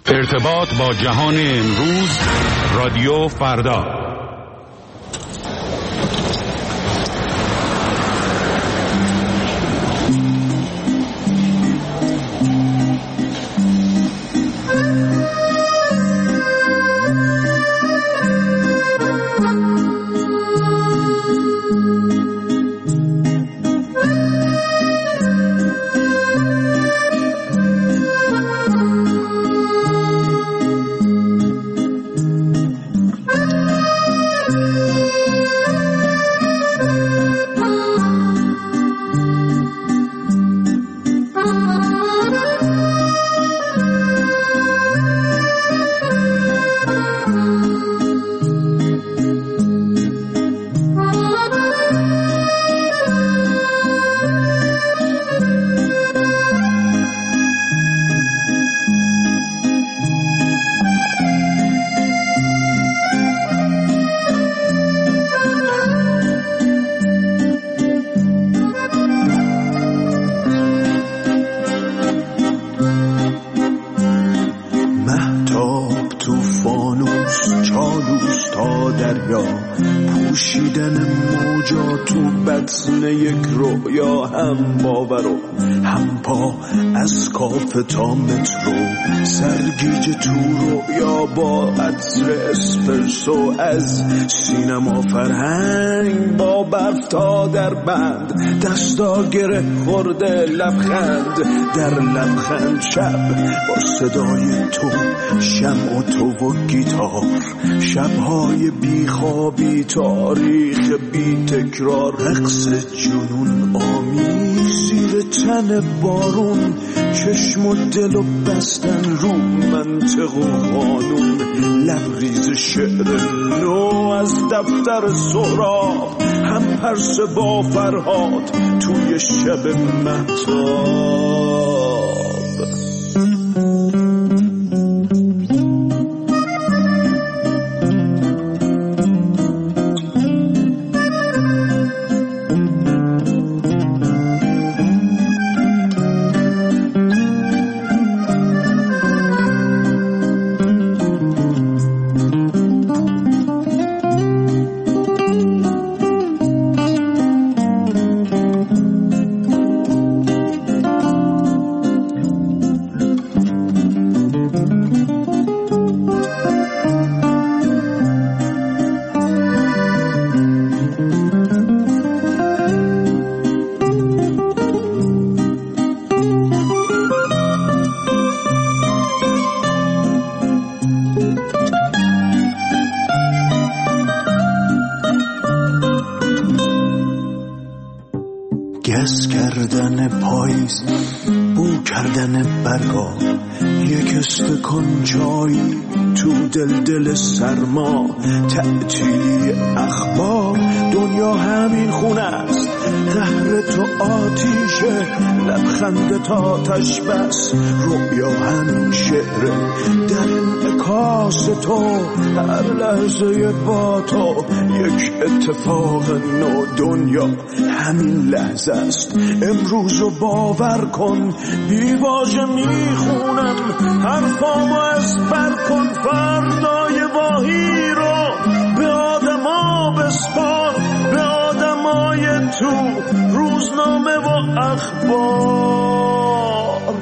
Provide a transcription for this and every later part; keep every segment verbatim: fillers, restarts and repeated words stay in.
ارتباط با جهان امروز، رادیو فردا. تا مترو سرگیج تو رویا با عطر اسپرسو، از سینما فرهنگ با برف تا در بند، دستا گره خورده لبخند در لبخند، شب با صدای تو، شمع و تو و گیتار، شبهای بیخوابی، تاریخ بی تکرار، رقص جنون آمیز زیر تن بارون، چشم و دل و بستن رو منطق و قانون، لبریز شعر نو از دفتر سهراب، هم پرس با فرهاد توی شب مهتاب. گس کردن پاییز، بو کردن برگا، یک استکان چایی تو دل دل سرما، تعطیلی اخبار، دنیا همین خونه است، قهر تو آتیشه، لبخند تا آتش بس، رویا همین شعره، در انعکاس تو هر لحظه با تو یک اتفاق نو، دنیا همین لحظه است، امروز رو باور کن، بی واژه میخونم حرفامو از بر کن، فردای واهی رو به آدما بسپار، به آدمای تو روزنامه و اخبار.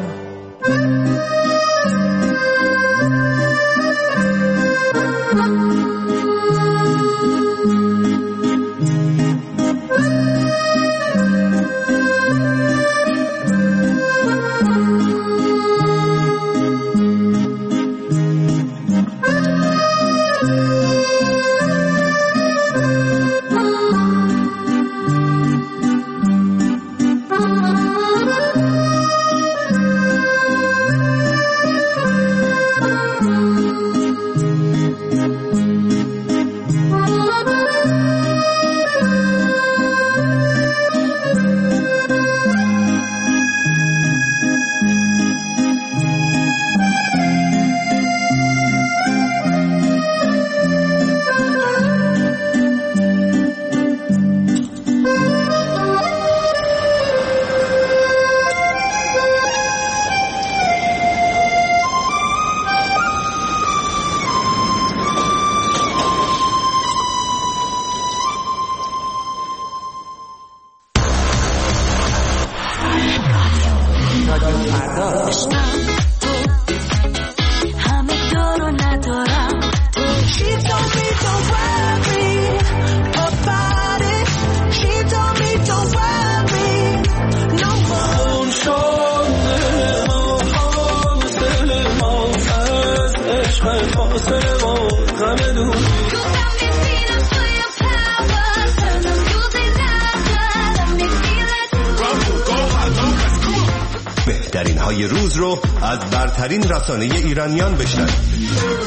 عشق فاصله و غم دور. بهترین های روز رو از برترین رسانه ایرانیان بشنوید.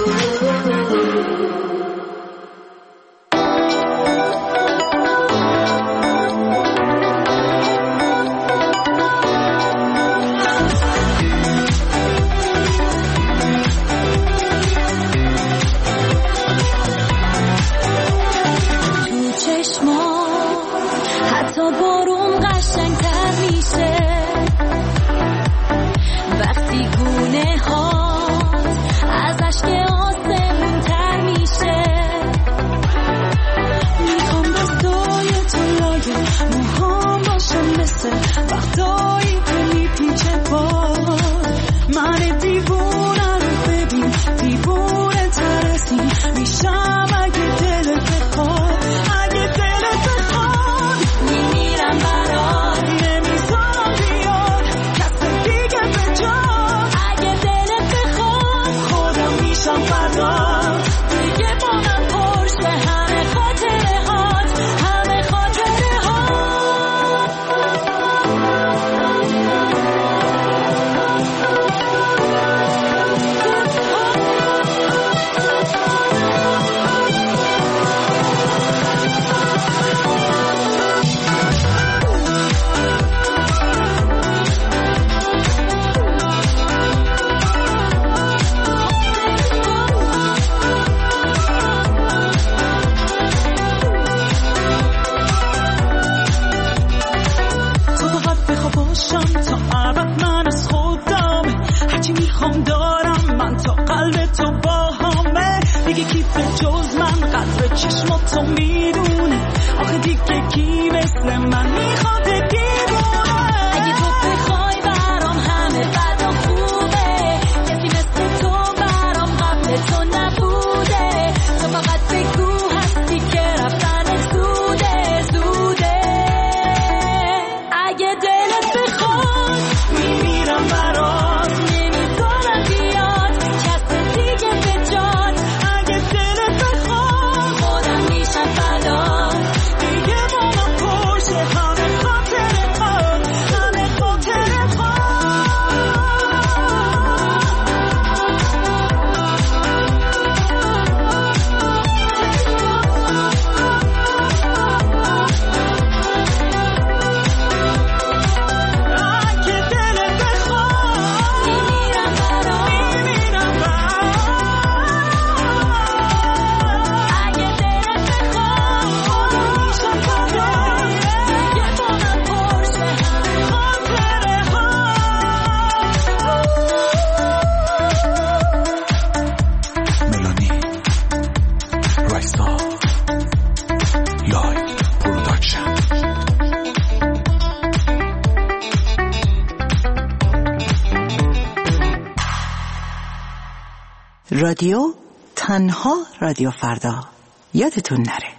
رادیو تنها رادیو فردا، یادتون نره.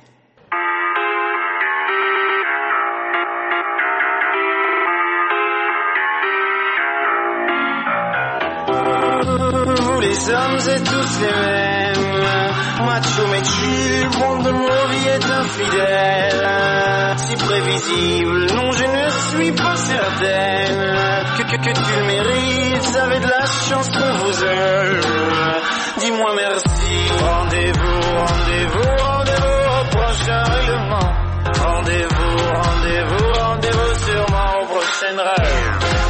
Les hommes et tous les mêmes, macho mais tu, monde de nos vies est infidèle, si prévisible, non je ne suis pas certaine, que, que, que tu le mérites, vous avez de la chance qu'on vous aime, dis-moi merci, rendez-vous, rendez-vous, rendez-vous au prochain règlement, rendez-vous, rendez-vous, rendez-vous sûrement au prochain rêve.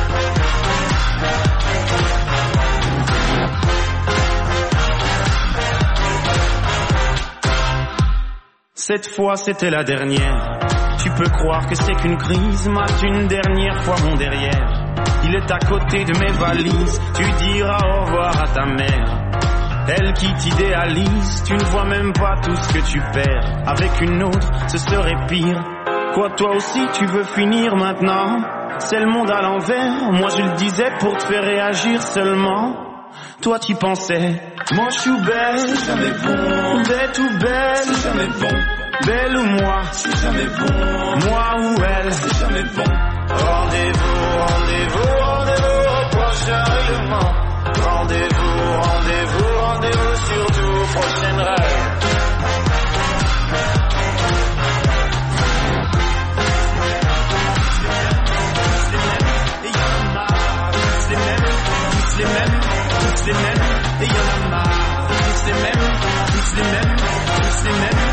Cette fois c'était la dernière. Tu peux croire que c'est qu'une crise. Mate une dernière fois mon derrière. Il est à côté de mes valises. Tu diras au revoir à ta mère. Elle qui t'idéalise. Tu ne vois même pas tout ce que tu perds. Avec une autre ce serait pire. Quoi toi aussi tu veux finir maintenant? C'est le monde à l'envers. Moi je le disais pour te faire réagir seulement. Toi tu pensais, moi je suis belle, c'est jamais bon. Bête ou belle, c'est jamais bon. Belle ou moi, c'est jamais bon. Moi ou elle, c'est jamais bon. Rendez-vous, rendez-vous, rendez-vous au prochain règlement. Rendez-vous, rendez-vous, rendez-vous prochain rêve. Les mêmes, tous les mêmes, et y'en a marre. Tous les mêmes, tous les mêmes, tous les mêmes.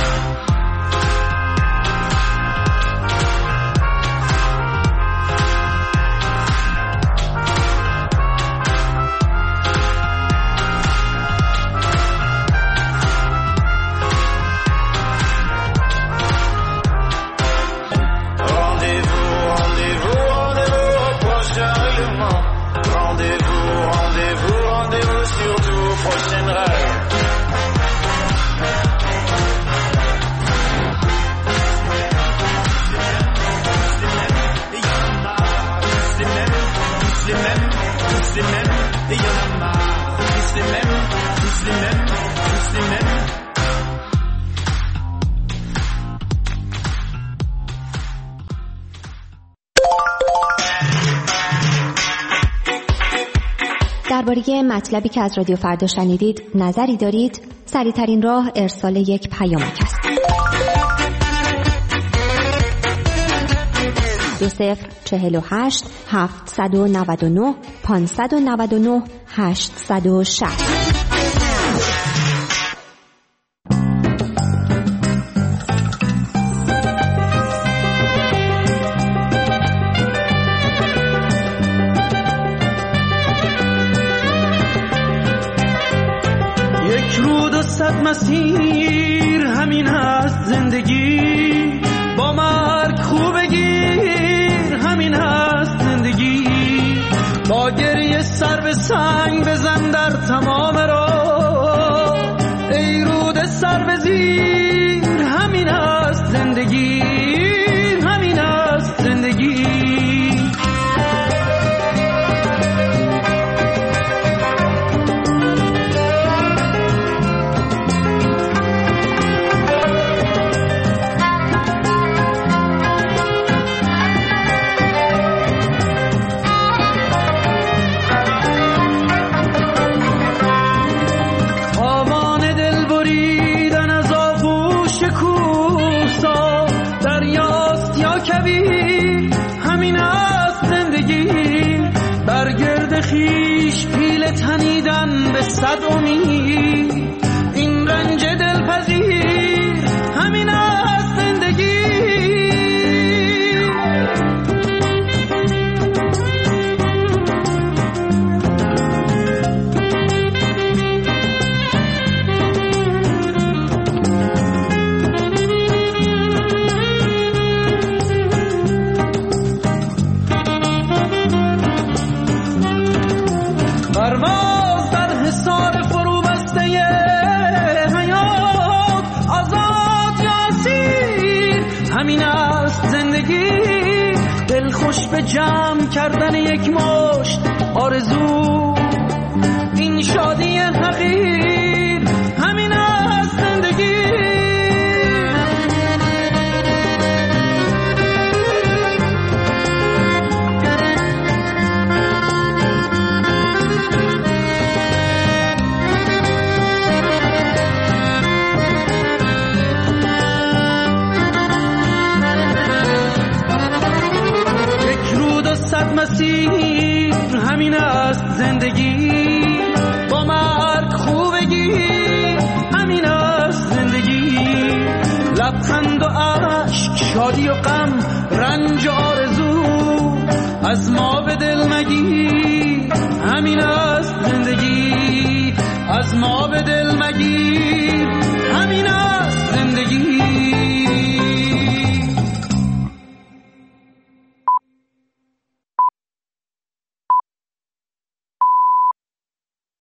Rendez-vous, rendez-vous, rendez-vous au prochain règlement. Rendez-vous, rendez-vous, rendez-vous surtout, prochain rêve. Et y'en a marre, tous les mêmes, tous les mêmes, tous les mêmes. Et y'en a marre, tous les mêmes, tous les mêmes, tous les mêmes. درباره مطلبی که از رادیو فردا شنیدید نظری دارید؟ سریع‌ترین راه ارسال یک پیامک است. دو صفر چهل و هشت هفتصد و نود و نه پانصد و نود و نه هشتصد و شصت. صد مسیر همین هست زندگی، با مرگ خوب گیر همین هست زندگی، با گریه سر به سنگ بزن در تمام راه، ای رود سر به زیر همین هست زندگی، همین هست زندگی. خیش پیل تنیدن به صد امید، این رنج دلپذیر همین است زندگی. پرواز در حصار فرو بسته حیات، آزاد یا اسیر همین است زندگی. دل خوش به جمع کردن یک مشت آرزو، این شادی حقیر همین است زندگی. مسیر همین است زندگی، با مرگ خوبگی همین است زندگی. لبخند و عشق، شادی و غم، رنج و آرزو، از ما به دل مگیر